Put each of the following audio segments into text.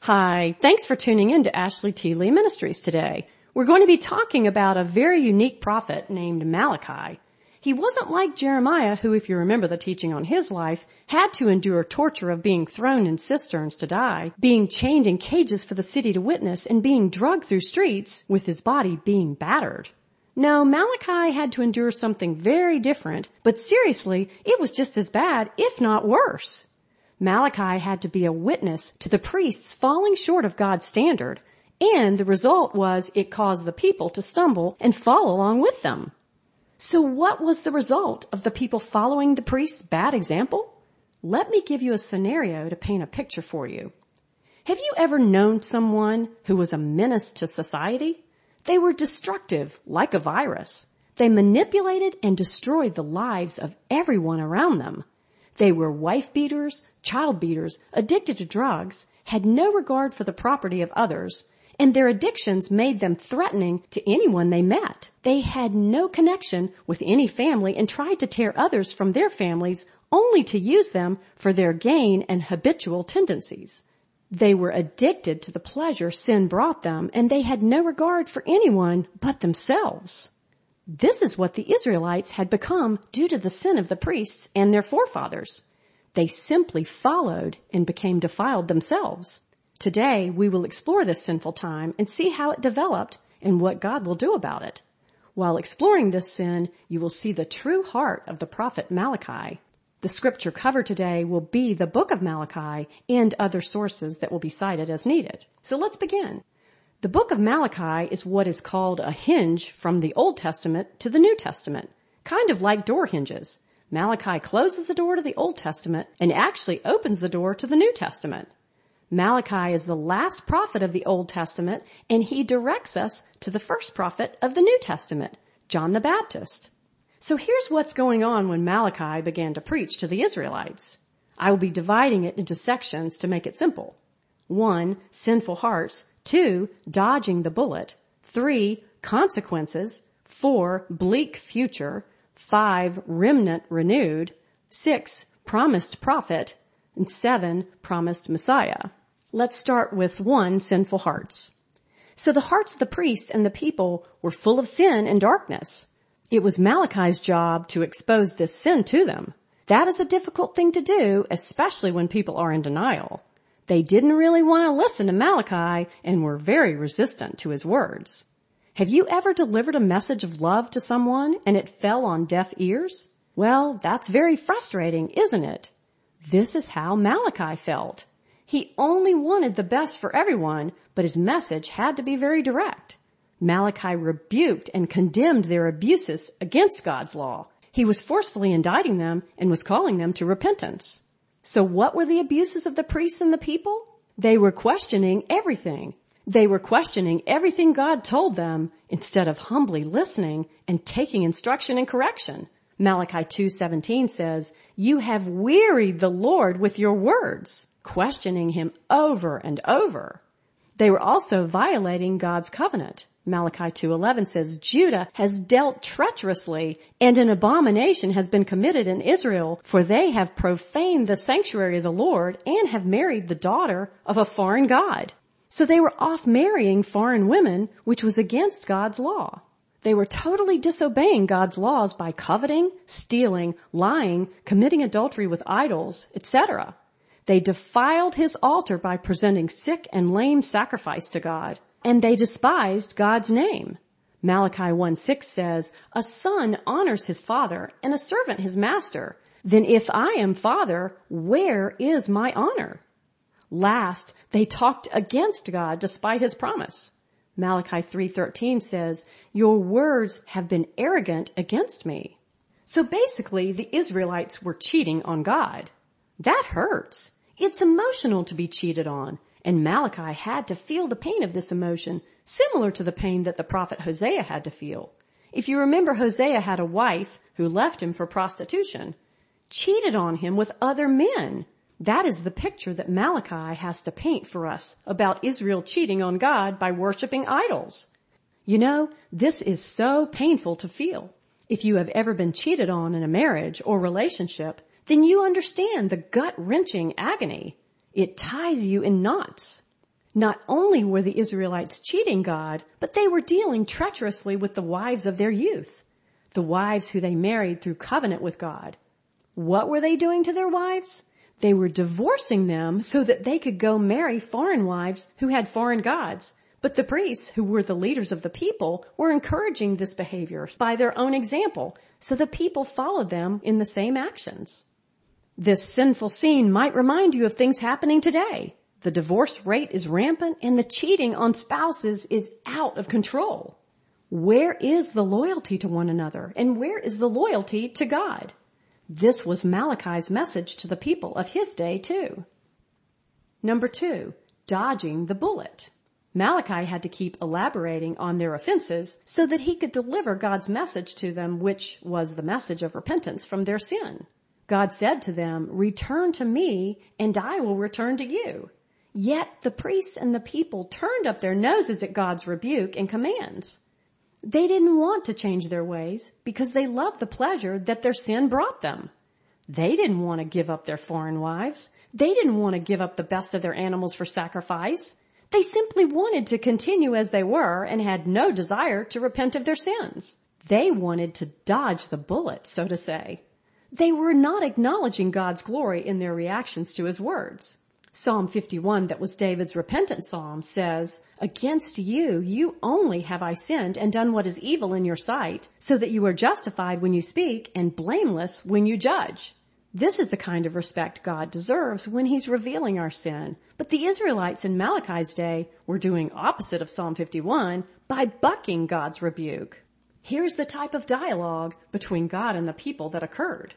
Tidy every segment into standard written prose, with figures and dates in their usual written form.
Hi, thanks for tuning in to Ashley T. Lee Ministries today. We're going to be talking about a very unique prophet named Malachi. He wasn't like Jeremiah, who, if you remember the teaching on his life, had to endure torture of being thrown in cisterns to die, being chained in cages for the city to witness, and being dragged through streets with his body being battered. No, Malachi had to endure something very different, but seriously, it was just as bad, if not worse. Malachi had to be a witness to the priests falling short of God's standard, and the result was it caused the people to stumble and fall along with them. So what was the result of the people following the priest's bad example? Let me give you a scenario to paint a picture for you. Have you ever known someone who was a menace to society? They were destructive, like a virus. They manipulated and destroyed the lives of everyone around them. They were wife beaters, child beaters, addicted to drugs, had no regard for the property of others, and their addictions made them threatening to anyone they met. They had no connection with any family and tried to tear others from their families only to use them for their gain and habitual tendencies. They were addicted to the pleasure sin brought them, and they had no regard for anyone but themselves. This is what the Israelites had become due to the sin of the priests and their forefathers. They simply followed and became defiled themselves. Today, we will explore this sinful time and see how it developed and what God will do about it. While exploring this sin, you will see the true heart of the prophet Malachi. The scripture covered today will be the book of Malachi and other sources that will be cited as needed. So let's begin. The book of Malachi is what is called a hinge from the Old Testament to the New Testament, kind of like door hinges. Malachi closes the door to the Old Testament and actually opens the door to the New Testament. Malachi is the last prophet of the Old Testament, and he directs us to the first prophet of the New Testament, John the Baptist. So here's what's going on when Malachi began to preach to the Israelites. I will be dividing it into sections to make it simple. 1, sinful hearts. 2, dodging the bullet. 3, consequences. 4, bleak future. 5, remnant renewed. 6, promised prophet. And 7, promised Messiah. Let's start with 1, sinful hearts. So the hearts of the priests and the people were full of sin and darkness. It was Malachi's job to expose this sin to them. That is a difficult thing to do, especially when people are in denial. They didn't really want to listen to Malachi and were very resistant to his words. Have you ever delivered a message of love to someone and it fell on deaf ears? Well, that's very frustrating, isn't it? This is how Malachi felt. He only wanted the best for everyone, but his message had to be very direct. Malachi rebuked and condemned their abuses against God's law. He was forcefully indicting them and was calling them to repentance. So what were the abuses of the priests and the people? They were questioning everything. They were questioning everything God told them instead of humbly listening and taking instruction and correction. Malachi 2:17 says, "You have wearied the Lord with your words," questioning him over and over. They were also violating God's covenant. Malachi 2:11 says, "Judah has dealt treacherously, and an abomination has been committed in Israel, for they have profaned the sanctuary of the Lord and have married the daughter of a foreign god." So they were off marrying foreign women, which was against God's law. They were totally disobeying God's laws by coveting, stealing, lying, committing adultery with idols, etc. They defiled his altar by presenting sick and lame sacrifice to God. And they despised God's name. Malachi 1:6 says, "A son honors his father and a servant his master. Then if I am father, where is my honor?" Last, they talked against God despite his promise. Malachi 3:13 says, "Your words have been arrogant against me." So basically, the Israelites were cheating on God. That hurts. It's emotional to be cheated on. And Malachi had to feel the pain of this emotion, similar to the pain that the prophet Hosea had to feel. If you remember, Hosea had a wife who left him for prostitution, cheated on him with other men. That is the picture that Malachi has to paint for us about Israel cheating on God by worshiping idols. You know, this is so painful to feel. If you have ever been cheated on in a marriage or relationship, then you understand the gut-wrenching agony. It ties you in knots. Not only were the Israelites cheating God, but they were dealing treacherously with the wives of their youth, the wives who they married through covenant with God. What were they doing to their wives? They were divorcing them so that they could go marry foreign wives who had foreign gods. But the priests, who were the leaders of the people, were encouraging this behavior by their own example, so the people followed them in the same actions. This sinful scene might remind you of things happening today. The divorce rate is rampant and the cheating on spouses is out of control. Where is the loyalty to one another, and where is the loyalty to God? This was Malachi's message to the people of his day too. Number 2, dodging the bullet. Malachi had to keep elaborating on their offenses so that he could deliver God's message to them, which was the message of repentance from their sin. God said to them, "Return to me, and I will return to you." Yet the priests and the people turned up their noses at God's rebuke and commands. They didn't want to change their ways because they loved the pleasure that their sin brought them. They didn't want to give up their foreign wives. They didn't want to give up the best of their animals for sacrifice. They simply wanted to continue as they were and had no desire to repent of their sins. They wanted to dodge the bullet, so to say. They were not acknowledging God's glory in their reactions to his words. Psalm 51, that was David's repentant psalm, says, "Against you only have I sinned and done what is evil in your sight, so that you are justified when you speak and blameless when you judge." This is the kind of respect God deserves when he's revealing our sin. But the Israelites in Malachi's day were doing opposite of Psalm 51 by bucking God's rebuke. Here's the type of dialogue between God and the people that occurred.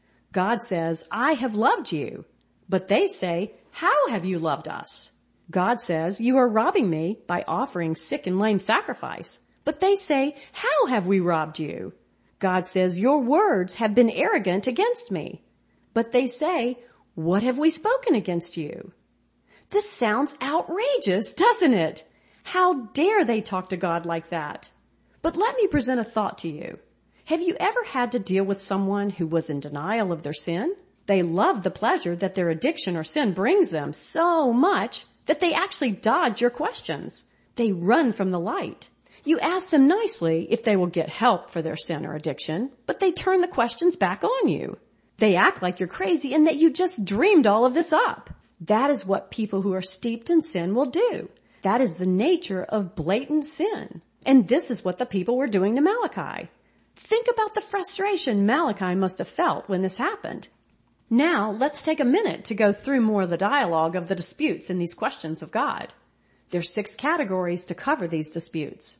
God says, "I have loved you." But they say, "How have you loved us?" God says, "You are robbing me by offering sick and lame sacrifice." But they say, "How have we robbed you?" God says, "Your words have been arrogant against me." But they say, "What have we spoken against you?" This sounds outrageous, doesn't it? How dare they talk to God like that? But let me present a thought to you. Have you ever had to deal with someone who was in denial of their sin? They love the pleasure that their addiction or sin brings them so much that they actually dodge your questions. They run from the light. You ask them nicely if they will get help for their sin or addiction, but they turn the questions back on you. They act like you're crazy and that you just dreamed all of this up. That is what people who are steeped in sin will do. That is the nature of blatant sin. And this is what the people were doing to Malachi. Think about the frustration Malachi must have felt when this happened. Now, let's take a minute to go through more of the dialogue of the disputes in these questions of God. There's 6 categories to cover these disputes.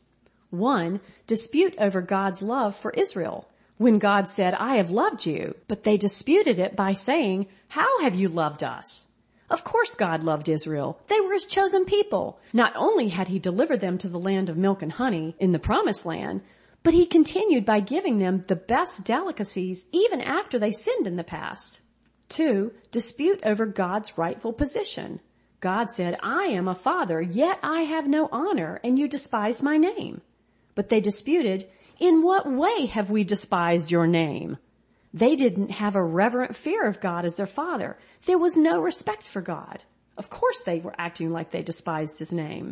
1, dispute over God's love for Israel. When God said, "I have loved you," but they disputed it by saying, "How have you loved us?" Of course God loved Israel. They were his chosen people. Not only had he delivered them to the land of milk and honey in the promised land, but he continued by giving them the best delicacies even after they sinned in the past. 2, dispute over God's rightful position. God said, "I am a father, yet I have no honor, and you despise my name." But they disputed, "In what way have we despised your name?" They didn't have a reverent fear of God as their father. There was no respect for God. Of course they were acting like they despised his name.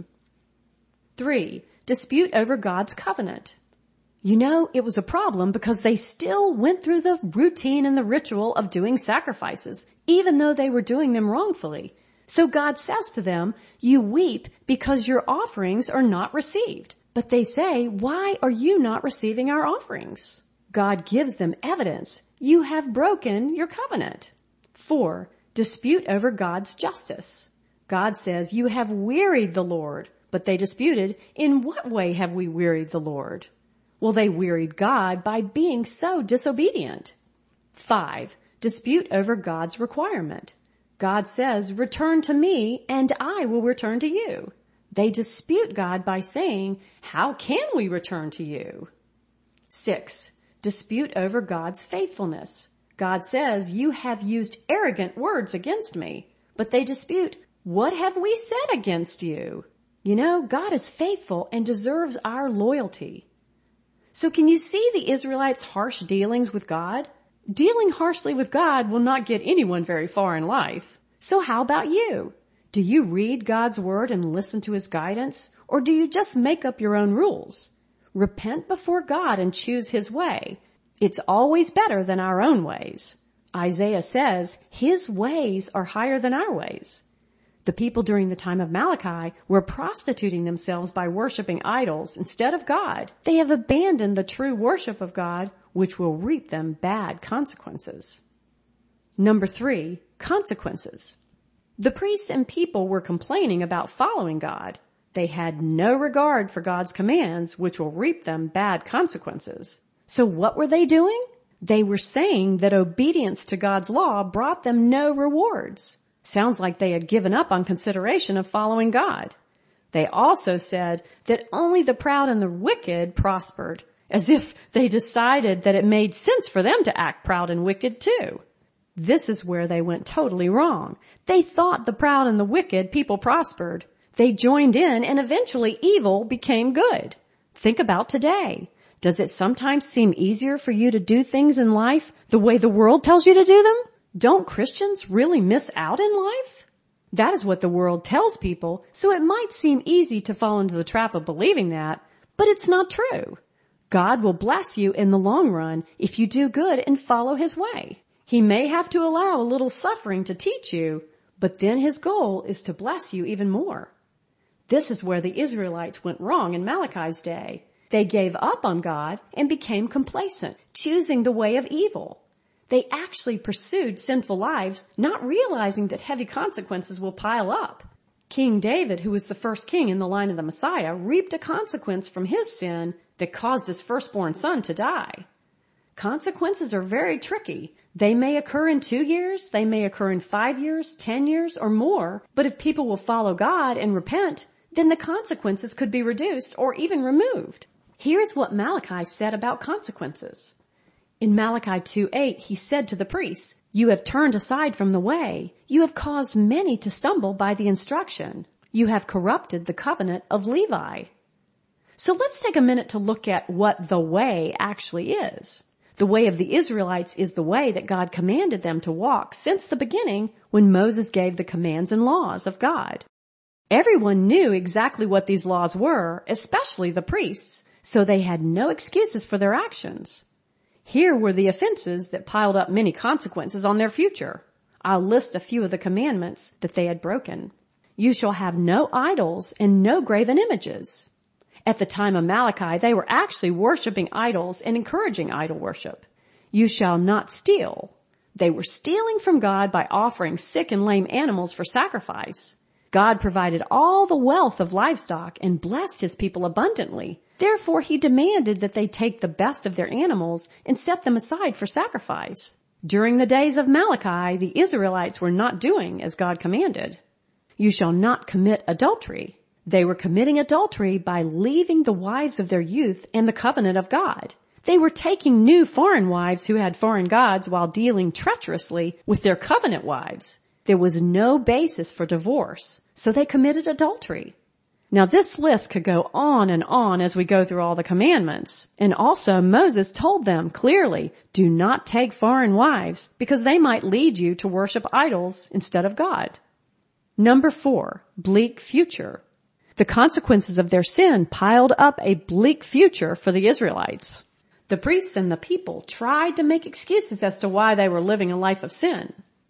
3, dispute over God's covenant. You know, it was a problem because they still went through the routine and the ritual of doing sacrifices, even though they were doing them wrongfully. So God says to them, "You weep because your offerings are not received." But they say, "Why are you not receiving our offerings?" God gives them evidence. You have broken your covenant. 4, dispute over God's justice. God says, "You have wearied the Lord." But they disputed, "In what way have we wearied the Lord?" Well, they wearied God by being so disobedient. 5, dispute over God's requirement. God says, "Return to me and I will return to you." They dispute God by saying, "How can we return to you?" 6, dispute over God's faithfulness. God says, "You have used arrogant words against me." But they dispute, "What have we said against you?" You know, God is faithful and deserves our loyalty. So can you see the Israelites' harsh dealings with God? Dealing harshly with God will not get anyone very far in life. So how about you? Do you read God's word and listen to his guidance, or do you just make up your own rules? Repent before God and choose his way. It's always better than our own ways. Isaiah says his ways are higher than our ways. The people during the time of Malachi were prostituting themselves by worshiping idols instead of God. They have abandoned the true worship of God, which will reap them bad consequences. Number 3, consequences. The priests and people were complaining about following God. They had no regard for God's commands, which will reap them bad consequences. So what were they doing? They were saying that obedience to God's law brought them no rewards. Sounds like they had given up on consideration of following God. They also said that only the proud and the wicked prospered, as if they decided that it made sense for them to act proud and wicked too. This is where they went totally wrong. They thought the proud and the wicked people prospered. They joined in and eventually evil became good. Think about today. Does it sometimes seem easier for you to do things in life the way the world tells you to do them? Don't Christians really miss out in life? That is what the world tells people, so it might seem easy to fall into the trap of believing that, but it's not true. God will bless you in the long run if you do good and follow his way. He may have to allow a little suffering to teach you, but then his goal is to bless you even more. This is where the Israelites went wrong in Malachi's day. They gave up on God and became complacent, choosing the way of evil. They actually pursued sinful lives, not realizing that heavy consequences will pile up. King David, who was the first king in the line of the Messiah, reaped a consequence from his sin that caused his firstborn son to die. Consequences are very tricky. They may occur in 2 years, they may occur in 5 years, 10 years, or more, but if people will follow God and repent, then the consequences could be reduced or even removed. Here's what Malachi said about consequences. In Malachi 2:8, he said to the priests, "You have turned aside from the way. You have caused many to stumble by the instruction. You have corrupted the covenant of Levi." So let's take a minute to look at what the way actually is. The way of the Israelites is the way that God commanded them to walk since the beginning when Moses gave the commands and laws of God. Everyone knew exactly what these laws were, especially the priests, so they had no excuses for their actions. Here were the offenses that piled up many consequences on their future. I'll list a few of the commandments that they had broken. You shall have no idols and no graven images. At the time of Malachi, they were actually worshiping idols and encouraging idol worship. You shall not steal. They were stealing from God by offering sick and lame animals for sacrifice. God provided all the wealth of livestock and blessed his people abundantly. Therefore, he demanded that they take the best of their animals and set them aside for sacrifice. During the days of Malachi, the Israelites were not doing as God commanded. You shall not commit adultery. They were committing adultery by leaving the wives of their youth and the covenant of God. They were taking new foreign wives who had foreign gods while dealing treacherously with their covenant wives. There was no basis for divorce, so they committed adultery. Now this list could go on as we go through all the commandments. And also Moses told them clearly, do not take foreign wives because they might lead you to worship idols instead of God. Number 4, bleak future. The consequences of their sin piled up a bleak future for the Israelites. The priests and the people tried to make excuses as to why they were living a life of sin.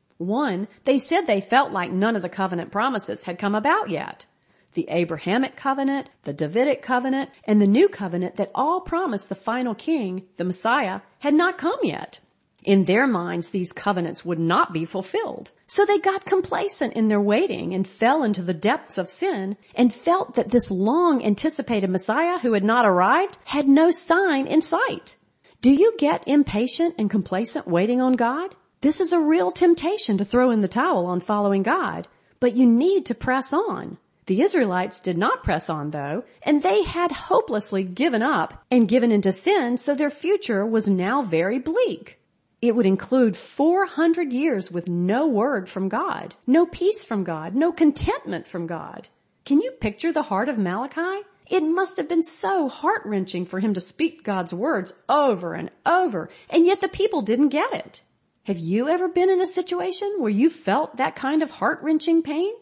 1, they said they felt like none of the covenant promises had come about yet. The Abrahamic covenant, the Davidic covenant, and the new covenant that all promised the final king, the Messiah, had not come yet. In their minds, these covenants would not be fulfilled. So they got complacent in their waiting and fell into the depths of sin and felt that this long anticipated Messiah who had not arrived had no sign in sight. Do you get impatient and complacent waiting on God? This is a real temptation to throw in the towel on following God, but you need to press on. The Israelites did not press on though, and they had hopelessly given up and given into sin, so their future was now very bleak. It would include 400 years with no word from God, no peace from God, no contentment from God. Can you picture the heart of Malachi? It must have been so heart-wrenching for him to speak God's words over and over, and yet the people didn't get it. Have you ever been in a situation where you felt that kind of heart-wrenching pain?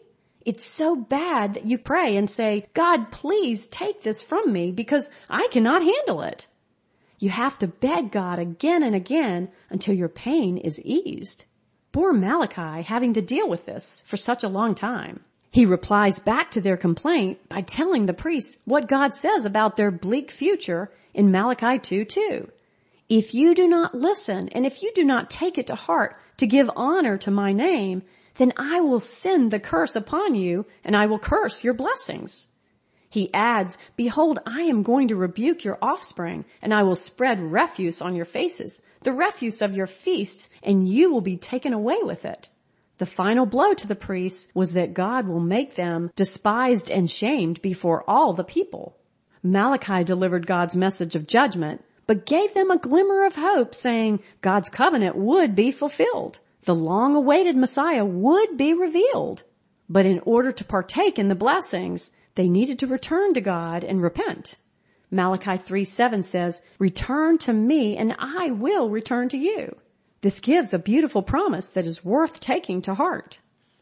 It's so bad that you pray and say, God, please take this from me because I cannot handle it. You have to beg God again and again until your pain is eased. Poor Malachi having to deal with this for such a long time. He replies back to their complaint by telling the priests what God says about their bleak future in Malachi 2:2. If you do not listen and if you do not take it to heart to give honor to my name, then I will send the curse upon you and I will curse your blessings. He adds, behold, I am going to rebuke your offspring and I will spread refuse on your faces, the refuse of your feasts, and you will be taken away with it. The final blow to the priests was that God will make them despised and shamed before all the people. Malachi delivered God's message of judgment, but gave them a glimmer of hope, saying God's covenant would be fulfilled. The long-awaited Messiah would be revealed. But in order to partake in the blessings, they needed to return to God and repent. Malachi 3:7 says, return to me and I will return to you. This gives a beautiful promise that is worth taking to heart.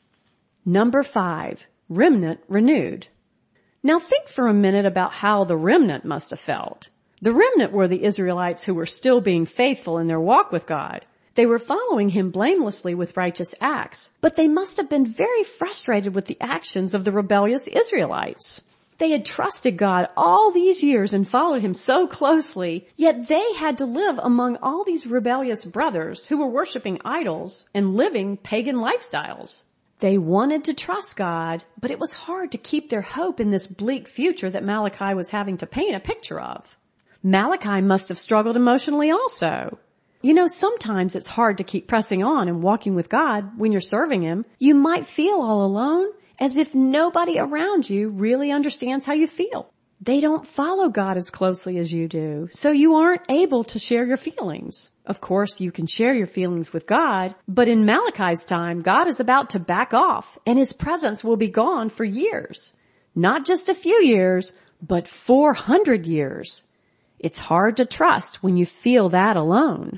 Number 5, remnant renewed. Now think for a minute about how the remnant must have felt. The remnant were the Israelites who were still being faithful in their walk with God. They were following him blamelessly with righteous acts, but they must have been very frustrated with the actions of the rebellious Israelites. They had trusted God all these years and followed him so closely, yet they had to live among all these rebellious brothers who were worshiping idols and living pagan lifestyles. They wanted to trust God, but it was hard to keep their hope in this bleak future that Malachi was having to paint a picture of. Malachi must have struggled emotionally also. You know, sometimes it's hard to keep pressing on and walking with God when you're serving him. You might feel all alone, as if nobody around you really understands how you feel. They don't follow God as closely as you do, so you aren't able to share your feelings. Of course, you can share your feelings with God, but in Malachi's time, God is about to back off, and his presence will be gone for years. Not just a few years, but 400 years. It's hard to trust when you feel that alone.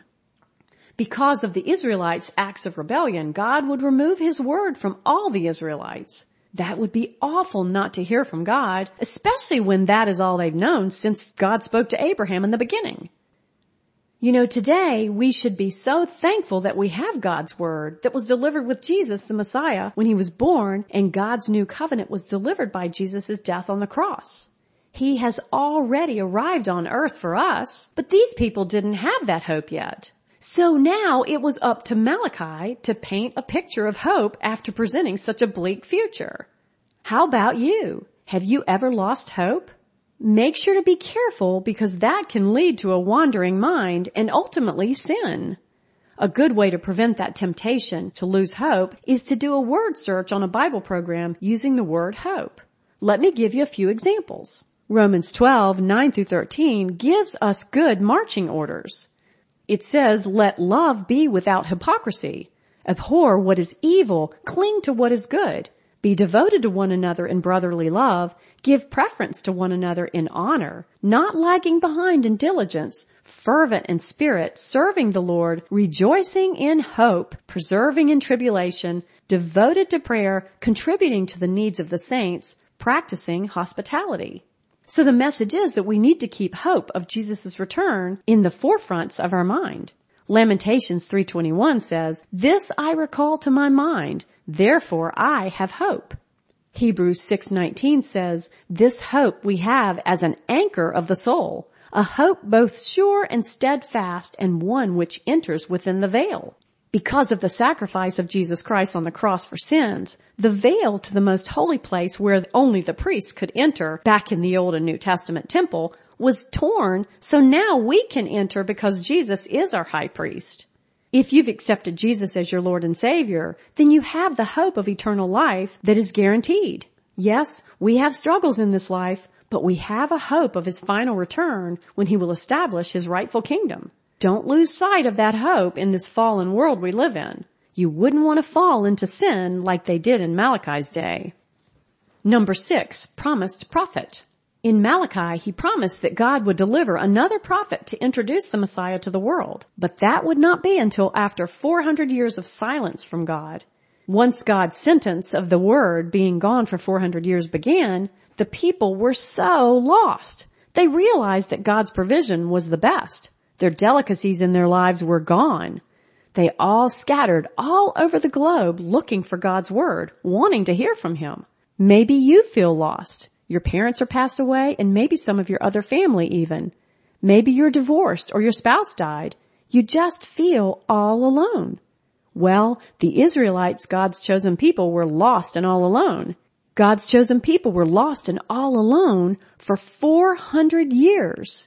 Because of the Israelites' acts of rebellion, God would remove his word from all the Israelites. That would be awful not to hear from God, especially when that is all they've known since God spoke to Abraham in the beginning. You know, today we should be so thankful that we have God's word that was delivered with Jesus, the Messiah, when he was born, and God's new covenant was delivered by Jesus' death on the cross. He has already arrived on earth for us, but these people didn't have that hope yet. So now it was up to Malachi to paint a picture of hope after presenting such a bleak future. How about you? Have you ever lost hope? Make sure to be careful because that can lead to a wandering mind and ultimately sin. A good way to prevent that temptation to lose hope is to do a word search on a Bible program using the word hope. Let me give you a few examples. Romans 12:9-13 gives us good marching orders. It says, let love be without hypocrisy. Abhor what is evil. Cling to what is good. Be devoted to one another in brotherly love. Give preference to one another in honor. Not lagging behind in diligence. Fervent in spirit. Serving the Lord. Rejoicing in hope. Persevering in tribulation. Devoted to prayer. Contributing to the needs of the saints. Practicing hospitality. So the message is that we need to keep hope of Jesus' return in the forefronts of our mind. Lamentations 3:21 says, this I recall to my mind, therefore I have hope. Hebrews 6:19 says, this hope we have as an anchor of the soul, a hope both sure and steadfast and one which enters within the veil. Because of the sacrifice of Jesus Christ on the cross for sins, the veil to the most holy place where only the priests could enter back in the Old and New Testament temple was torn, so now we can enter because Jesus is our high priest. If you've accepted Jesus as your Lord and Savior, then you have the hope of eternal life that is guaranteed. Yes, we have struggles in this life, but we have a hope of his final return when he will establish his rightful kingdom. Don't lose sight of that hope in this fallen world we live in. You wouldn't want to fall into sin like they did in Malachi's day. Number 6, promised prophet. In Malachi, he promised that God would deliver another prophet to introduce the Messiah to the world. But that would not be until after 400 years of silence from God. Once God's sentence of the word being gone for 400 years began, the people were so lost. They realized that God's provision was the best. Their delicacies in their lives were gone. They all scattered all over the globe looking for God's word, wanting to hear from him. Maybe you feel lost. Your parents are passed away, and maybe some of your other family even. Maybe you're divorced or your spouse died. You just feel all alone. Well, the Israelites, God's chosen people, were lost and all alone. God's chosen people were lost and all alone for 400 years.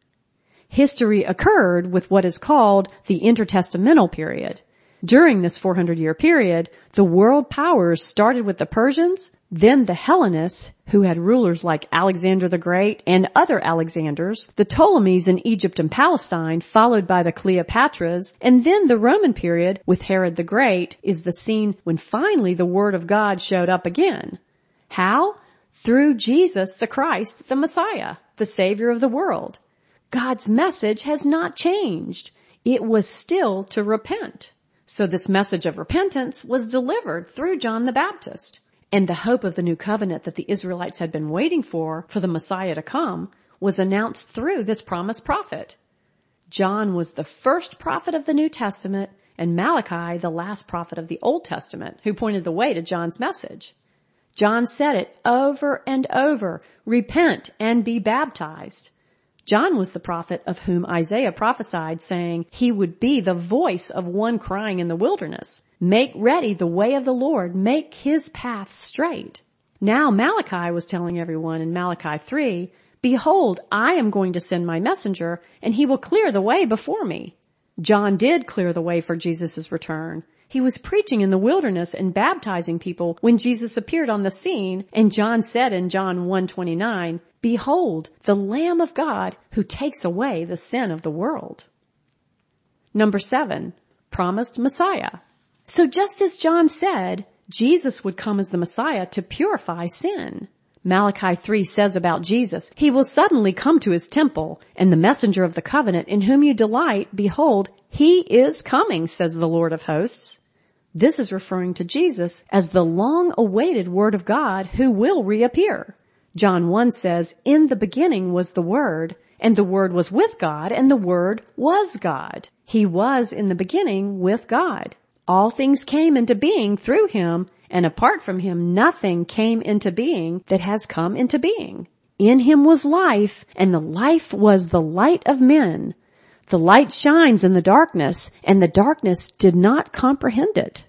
History occurred with what is called the intertestamental period. During this 400-year period, the world powers started with the Persians, then the Hellenists, who had rulers like Alexander the Great and other Alexanders, the Ptolemies in Egypt and Palestine, followed by the Cleopatras, and then the Roman period with Herod the Great is the scene when finally the Word of God showed up again. How? Through Jesus the Christ, the Messiah, the Savior of the world. God's message has not changed. It was still to repent. So this message of repentance was delivered through John the Baptist. And the hope of the new covenant that the Israelites had been waiting for the Messiah to come, was announced through this promised prophet. John was the first prophet of the New Testament, and Malachi the last prophet of the Old Testament, who pointed the way to John's message. John said it over and over, repent and be baptized. John was the prophet of whom Isaiah prophesied, saying he would be the voice of one crying in the wilderness, make ready the way of the Lord, make his path straight. Now Malachi was telling everyone in Malachi 3, behold, I am going to send my messenger, and he will clear the way before me. John did clear the way for Jesus' return. He was preaching in the wilderness and baptizing people when Jesus appeared on the scene, and John said in John 1:29, behold, the Lamb of God who takes away the sin of the world. Number 7, promised Messiah. So just as John said, Jesus would come as the Messiah to purify sin. Malachi 3 says about Jesus, he will suddenly come to his temple, and the messenger of the covenant in whom you delight, behold, he is coming, says the Lord of hosts. This is referring to Jesus as the long-awaited Word of God who will reappear. John 1 says, in the beginning was the Word, and the Word was with God, and the Word was God. He was in the beginning with God. All things came into being through him, and apart from him nothing came into being that has come into being. In him was life, and the life was the light of men. The light shines in the darkness, and the darkness did not comprehend it.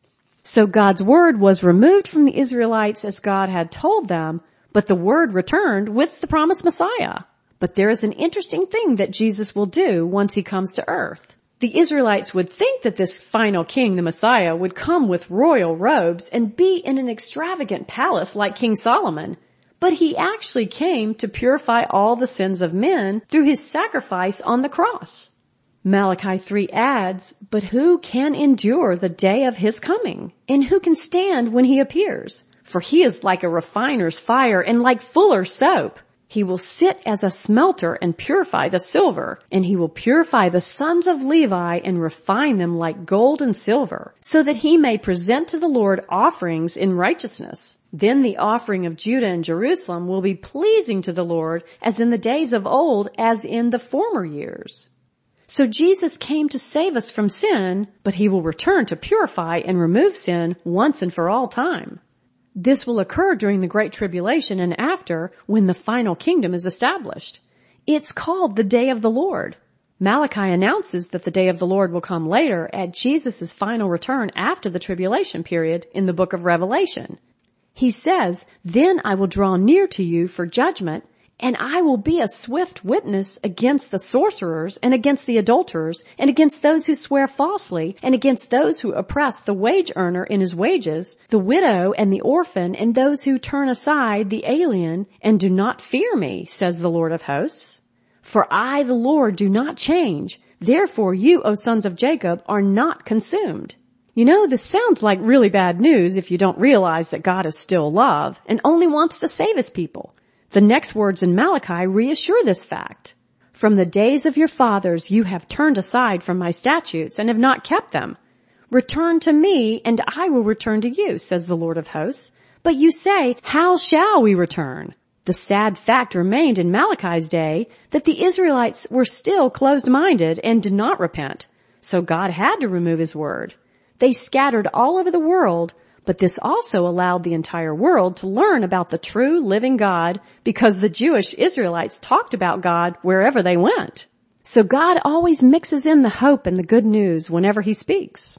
So God's word was removed from the Israelites as God had told them, but the word returned with the promised Messiah. But there is an interesting thing that Jesus will do once he comes to earth. The Israelites would think that this final king, the Messiah, would come with royal robes and be in an extravagant palace like King Solomon. But he actually came to purify all the sins of men through his sacrifice on the cross. Malachi 3 adds, but who can endure the day of his coming? And who can stand when he appears? For he is like a refiner's fire and like fuller's soap. He will sit as a smelter and purify the silver, and he will purify the sons of Levi and refine them like gold and silver, so that he may present to the Lord offerings in righteousness. Then the offering of Judah and Jerusalem will be pleasing to the Lord as in the days of old, as in the former years. So Jesus came to save us from sin, but he will return to purify and remove sin once and for all time. This will occur during the Great Tribulation and after, when the final kingdom is established. It's called the Day of the Lord. Malachi announces that the Day of the Lord will come later at Jesus' final return after the tribulation period in the book of Revelation. He says, then I will draw near to you for judgment, and I will be a swift witness against the sorcerers and against the adulterers and against those who swear falsely and against those who oppress the wage earner in his wages, the widow and the orphan and those who turn aside the alien and do not fear me, says the Lord of hosts. For I, the Lord, do not change. Therefore you, O sons of Jacob, are not consumed. You know, this sounds like really bad news if you don't realize that God is still love and only wants to save his people. The next words in Malachi reassure this fact. From the days of your fathers you have turned aside from my statutes and have not kept them. Return to me, and I will return to you, says the Lord of hosts. But you say, how shall we return? The sad fact remained in Malachi's day that the Israelites were still closed-minded and did not repent. So God had to remove his word. They scattered all over the world, but this also allowed the entire world to learn about the true living God because the Jewish Israelites talked about God wherever they went. So God always mixes in the hope and the good news whenever he speaks.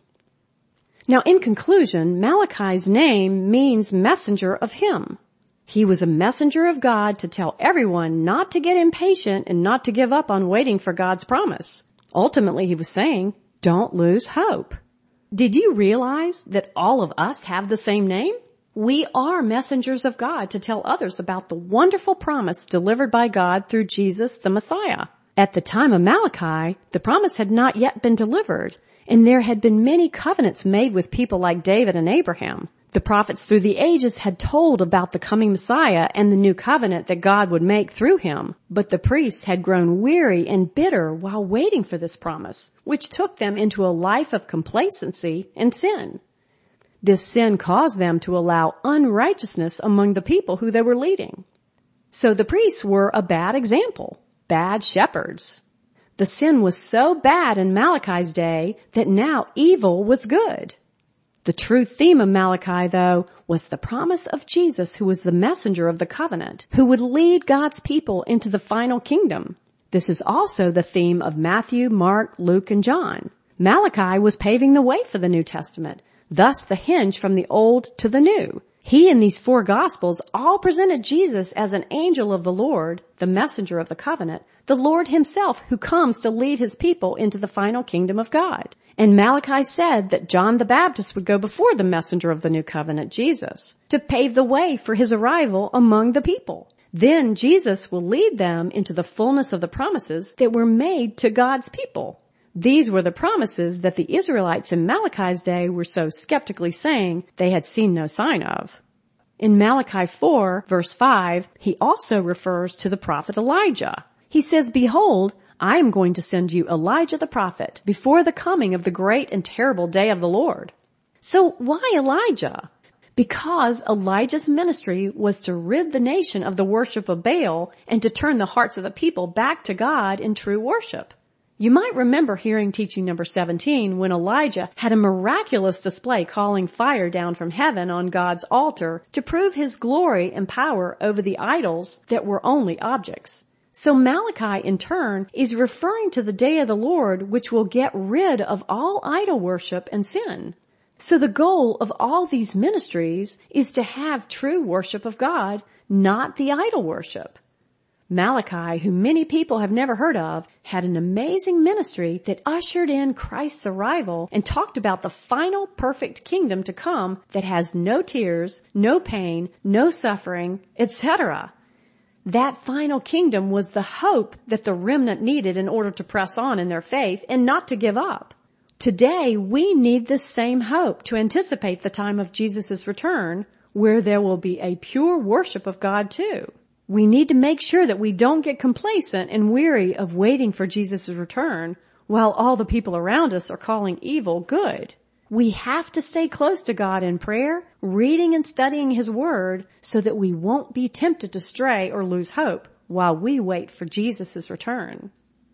Now, in conclusion, Malachi's name means messenger of him. He was a messenger of God to tell everyone not to get impatient and not to give up on waiting for God's promise. Ultimately, he was saying, don't lose hope. Did you realize that all of us have the same name? We are messengers of God to tell others about the wonderful promise delivered by God through Jesus the Messiah. At the time of Malachi, the promise had not yet been delivered, and there had been many covenants made with people like David and Abraham. The prophets through the ages had told about the coming Messiah and the new covenant that God would make through him. But the priests had grown weary and bitter while waiting for this promise, which took them into a life of complacency and sin. This sin caused them to allow unrighteousness among the people who they were leading. So the priests were a bad example, bad shepherds. The sin was so bad in Malachi's day that now evil was good. The true theme of Malachi, though, was the promise of Jesus, who was the messenger of the covenant, who would lead God's people into the final kingdom. This is also the theme of Matthew, Mark, Luke, and John. Malachi was paving the way for the New Testament, thus the hinge from the Old to the New. He and these four Gospels all presented Jesus as an angel of the Lord, the messenger of the covenant, the Lord himself who comes to lead his people into the final kingdom of God. And Malachi said that John the Baptist would go before the messenger of the new covenant, Jesus, to pave the way for his arrival among the people. Then Jesus will lead them into the fullness of the promises that were made to God's people. These were the promises that the Israelites in Malachi's day were so skeptically saying they had seen no sign of. In Malachi 4, verse 5, he also refers to the prophet Elijah. He says, behold, I am going to send you Elijah the prophet before the coming of the great and terrible day of the Lord. So why Elijah? Because Elijah's ministry was to rid the nation of the worship of Baal and to turn the hearts of the people back to God in true worship. You might remember hearing teaching number 17 when Elijah had a miraculous display calling fire down from heaven on God's altar to prove his glory and power over the idols that were only objects. So Malachi, in turn, is referring to the day of the Lord, which will get rid of all idol worship and sin. So the goal of all these ministries is to have true worship of God, not the idol worship. Malachi, who many people have never heard of, had an amazing ministry that ushered in Christ's arrival and talked about the final perfect kingdom to come that has no tears, no pain, no suffering, etc. That final kingdom was the hope that the remnant needed in order to press on in their faith and not to give up. Today, we need this same hope to anticipate the time of Jesus' return, where there will be a pure worship of God too. We need to make sure that we don't get complacent and weary of waiting for Jesus' return while all the people around us are calling evil good. We have to stay close to God in prayer, reading and studying his word so that we won't be tempted to stray or lose hope while we wait for Jesus' return.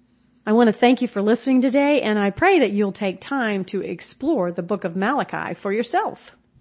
I want to thank you for listening today, and I pray that you'll take time to explore the book of Malachi for yourself.